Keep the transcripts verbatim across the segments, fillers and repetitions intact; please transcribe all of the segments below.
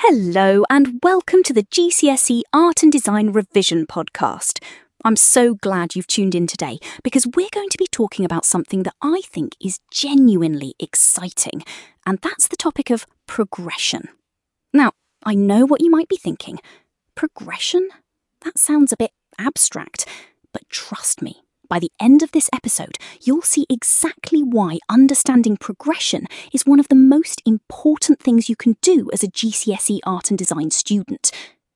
Hello and welcome to the G C S E Art and Design Revision podcast. I'm so glad you've tuned in today because we're going to be talking about something that I think is genuinely exciting, and that's the topic of progression. Now, I know what you might be thinking. Progression? That sounds a bit abstract, but trust me, by the end of this episode, you'll see exactly why understanding progression is one of the most important things you can do as a G C S E Art and Design student.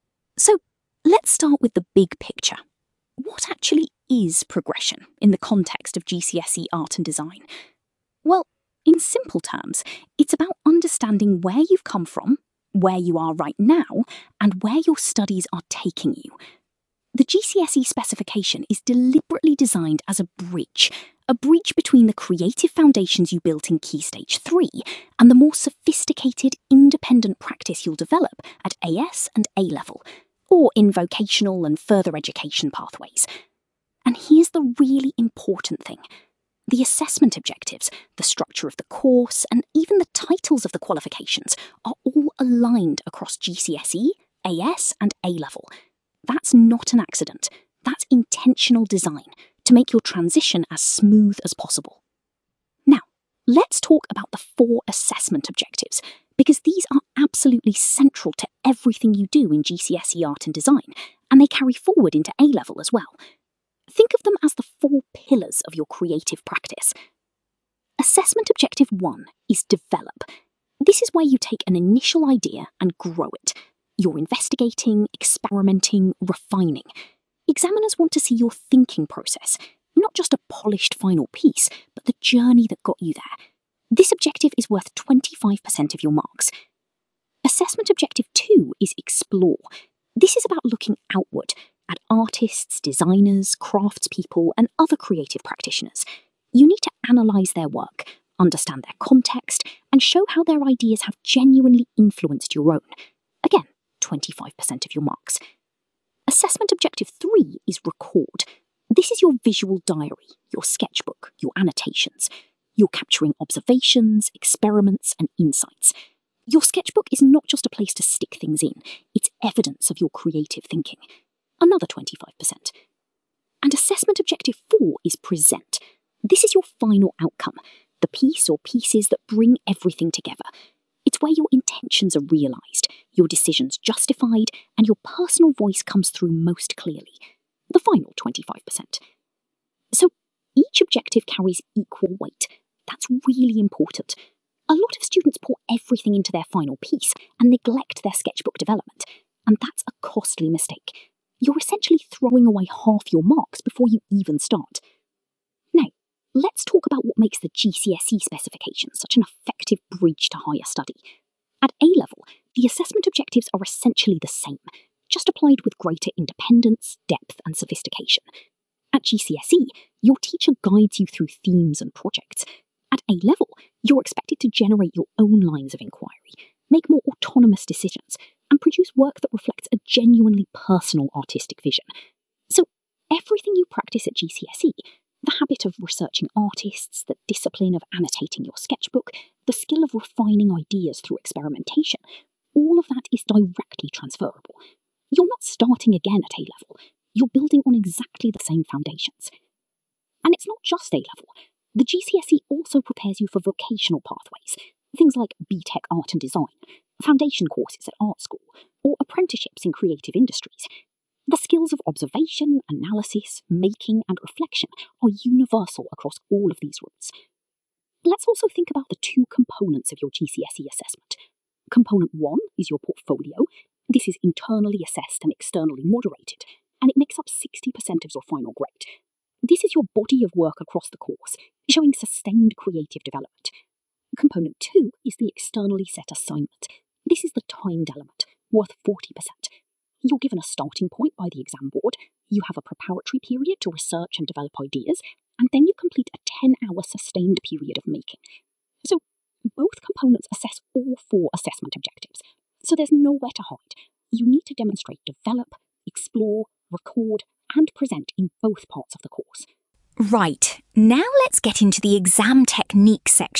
So, let's start with the big picture. What actually is progression in the context of G C S E Art and Design? Well, in simple terms, it's about understanding where you've come from, where you are right now, and where your studies are taking you. The G C S E specification is deliberately designed as a bridge, a bridge between the creative foundations you built in Key Stage three and the more sophisticated independent practice you'll develop at A S and A-level, or in vocational and further education pathways. And here's the really important thing. The assessment objectives, the structure of the course, and even the titles of the qualifications are all aligned across G C S E, A S, and A-level. That's not an accident. That's intentional design to make your transition as smooth as possible. Now, let's talk about the four assessment objectives, because these are absolutely central to everything you do in G C S E Art and Design, and they carry forward into A-level as well. Think of them as the four pillars of your creative practice. Assessment objective one is develop. This is where you take an initial idea and grow it. You're investigating, experimenting, refining. Examiners want to see your thinking process, not just a polished final piece, but the journey that got you there. This objective is worth twenty-five percent of your marks. Assessment objective two is explore. This is about looking outward at artists, designers, craftspeople, and other creative practitioners. You need to analyse their work, understand their context, and show how their ideas have genuinely influenced your own. Again, twenty-five percent of your marks. Assessment objective three is record. This is your visual diary, your sketchbook, your annotations. You're capturing observations, experiments, and insights. Your sketchbook is not just a place to stick things in, it's evidence of your creative thinking. Another twenty-five percent. And assessment objective four is present. This is your final outcome, the piece or pieces that bring everything together. It's where your intentions are realised, your decisions justified, and your personal voice comes through most clearly. The final twenty-five percent. So each objective carries equal weight. That's really important. A lot of students pour everything into their final piece and neglect their sketchbook development, and that's a costly mistake. You're essentially throwing away half your marks before you even start. Now, let's talk about what makes the G C S E specification such an effective bridge to higher study. At A-level, the assessment objectives are essentially the same, just applied with greater independence, depth, and sophistication. At G C S E, your teacher guides you through themes and projects. At A-level, you're expected to generate your own lines of inquiry, make more autonomous decisions, and produce work that reflects a genuinely personal artistic vision. So, everything you practice at G C S E, the habit of researching artists, the discipline of annotating your sketchbook, the skill of refining ideas through experimentation, all of that is directly transferable. You're not starting again at A-level. You're building on exactly the same foundations. And it's not just A-level. The G C S E also prepares you for vocational pathways, things like B Tech Art and Design, foundation courses at art school, or apprenticeships in creative industries. The skills of observation, analysis, making, and reflection are universal across all of these routes. Let's also think about the two components of your G C S E assessment. Component one is your portfolio. This is internally assessed and externally moderated, and it makes up sixty percent of your final grade. This is your body of work across the course, showing sustained creative development. Component two is the externally set assignment. This is the timed element, worth forty percent. You're given a starting point by the exam board, you have a preparatory period to research and develop ideas, and then you complete a ten-hour sustained period of making. So, both components assess all four assessment objectives, so there's nowhere to hide. You need to demonstrate develop, explore, record, and present in both parts of the course. Right, now let's get into the exam technique section,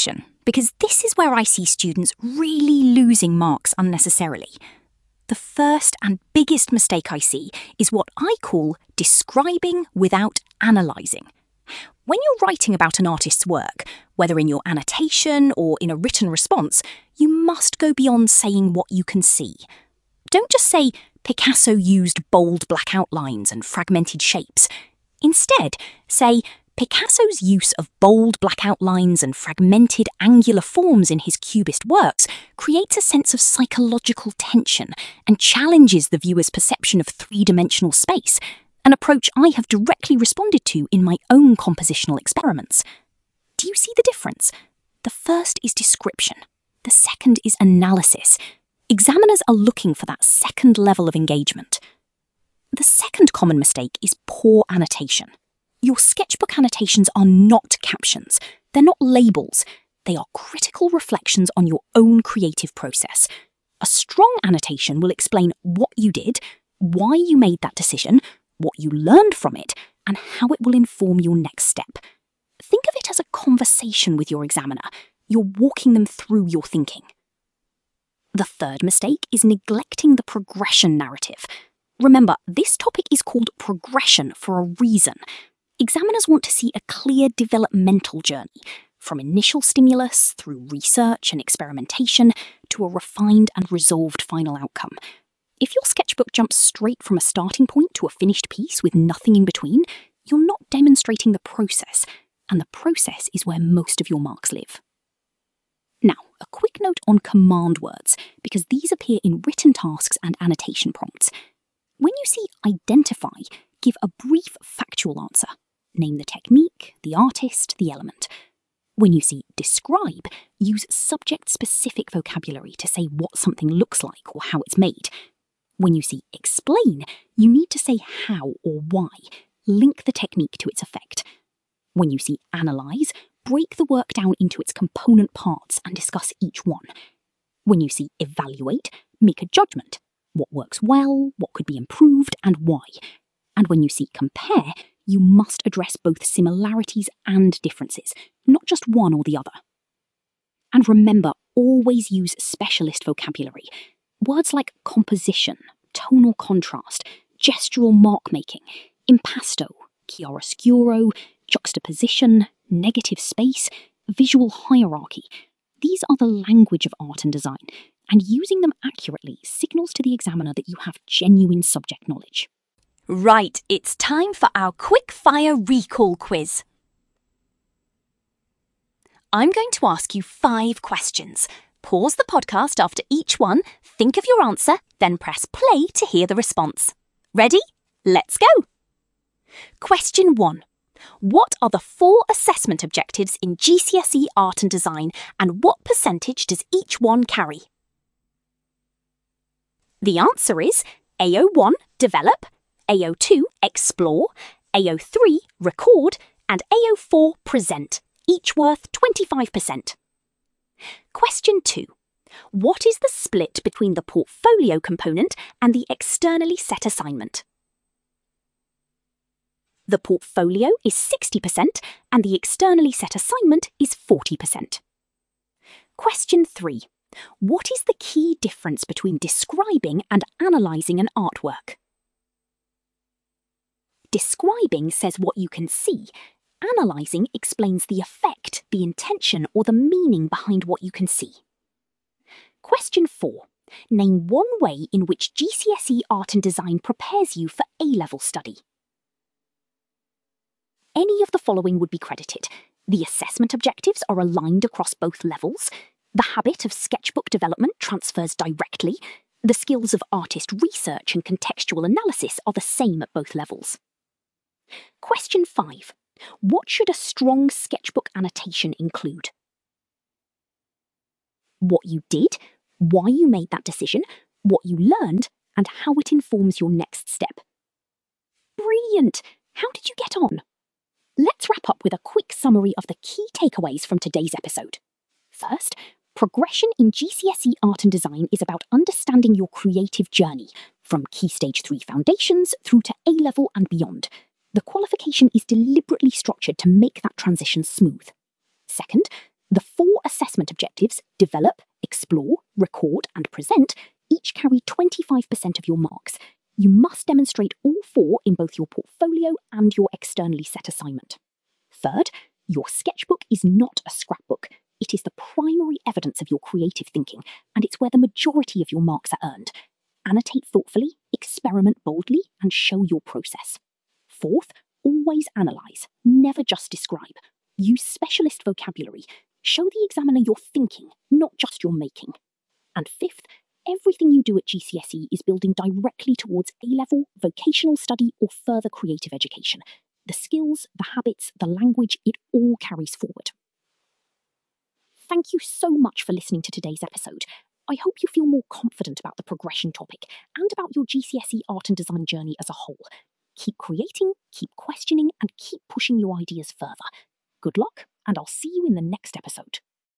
because this is where I see students really losing marks unnecessarily. The first and biggest mistake I see is what I call describing without analysing. When you're writing about an artist's work, whether in your annotation or in a written response, you must go beyond saying what you can see. Don't just say Picasso used bold black outlines and fragmented shapes. Instead, say Picasso's use of bold black outlines and fragmented angular forms in his cubist works creates a sense of psychological tension and challenges the viewer's perception of three-dimensional space, an approach I have directly responded to in my own compositional experiments. Do you see the difference? The first is description. The second is analysis. Examiners are looking for that second level of engagement. The second common mistake is poor annotation. Your sketchbook annotations are not captions. They're not labels. They are critical reflections on your own creative process. A strong annotation will explain what you did, why you made that decision, what you learned from it, and how it will inform your next step. Think of it as a conversation with your examiner. You're walking them through your thinking. The third mistake is neglecting the progression narrative. Remember, this topic is called progression for a reason. Examiners want to see a clear developmental journey, from initial stimulus through research and experimentation to a refined and resolved final outcome. If your sketchbook jumps straight from a starting point to a finished piece with nothing in between, you're not demonstrating the process, and the process is where most of your marks live. Now, a quick note on command words, because these appear in written tasks and annotation prompts. When you see identify, give a brief factual answer. Name the technique, the artist, the element. When you see describe, use subject-specific vocabulary to say what something looks like or how it's made. When you see explain, you need to say how or why. Link the technique to its effect. When you see analyse, break the work down into its component parts and discuss each one. When you see evaluate, make a judgment. What works well, what could be improved, and why. And when you see compare, you must address both similarities and differences, not just one or the other. And remember, always use specialist vocabulary. Words like composition, tonal contrast, gestural mark-making, impasto, chiaroscuro, juxtaposition, negative space, visual hierarchy. These are the language of art and design, and using them accurately signals to the examiner that you have genuine subject knowledge. Right, it's time for our quick-fire recall quiz. I'm going to ask you five questions. Pause the podcast after each one, think of your answer, then press play to hear the response. Ready? Let's go! Question one. What are the four assessment objectives in G C S E Art and Design, and what percentage does each one carry? The answer is A O one, develop, A O two, explore, A O three, record, and A O four, present, each worth twenty-five percent. Question two. What is the split between the portfolio component and the externally set assignment? The portfolio is sixty percent and the externally set assignment is forty percent. Question three. What is the key difference between describing and analysing an artwork? Describing says what you can see. Analysing explains the effect, the intention, or the meaning behind what you can see. Question four. Name one way in which G C S E Art and Design prepares you for A-level study. Any of the following would be credited. The assessment objectives are aligned across both levels. The habit of sketchbook development transfers directly. The skills of artist research and contextual analysis are the same at both levels. Question five. What should a strong sketchbook annotation include? What you did, why you made that decision, what you learned, and how it informs your next step. Brilliant! How did you get on? Let's wrap up with a quick summary of the key takeaways from today's episode. First, progression in G C S E Art and Design is about understanding your creative journey, from Key Stage three foundations through to A-level and beyond. The qualification is deliberately structured to make that transition smooth. Second, The four assessment objectives, develop, explore, record, and present, each carry twenty-five percent of your marks. You must demonstrate all four in both your portfolio and your externally set assignment. Third, your sketchbook is not a scrapbook. It is the primary evidence of your creative thinking, and it's where the majority of your marks are earned. Annotate thoughtfully, experiment boldly, and show your process. Fourth, always analyse, never just describe. Use specialist vocabulary. Show the examiner your thinking, not just your making. And fifth, everything you do at G C S E is building directly towards A-level, vocational study, or further creative education. The skills, the habits, the language, it all carries forward. Thank you so much for listening to today's episode. I hope you feel more confident about the progression topic and about your G C S E art and design journey as a whole. Keep creating, keep questioning, and keep pushing your ideas further. Good luck, and I'll see you in the next episode.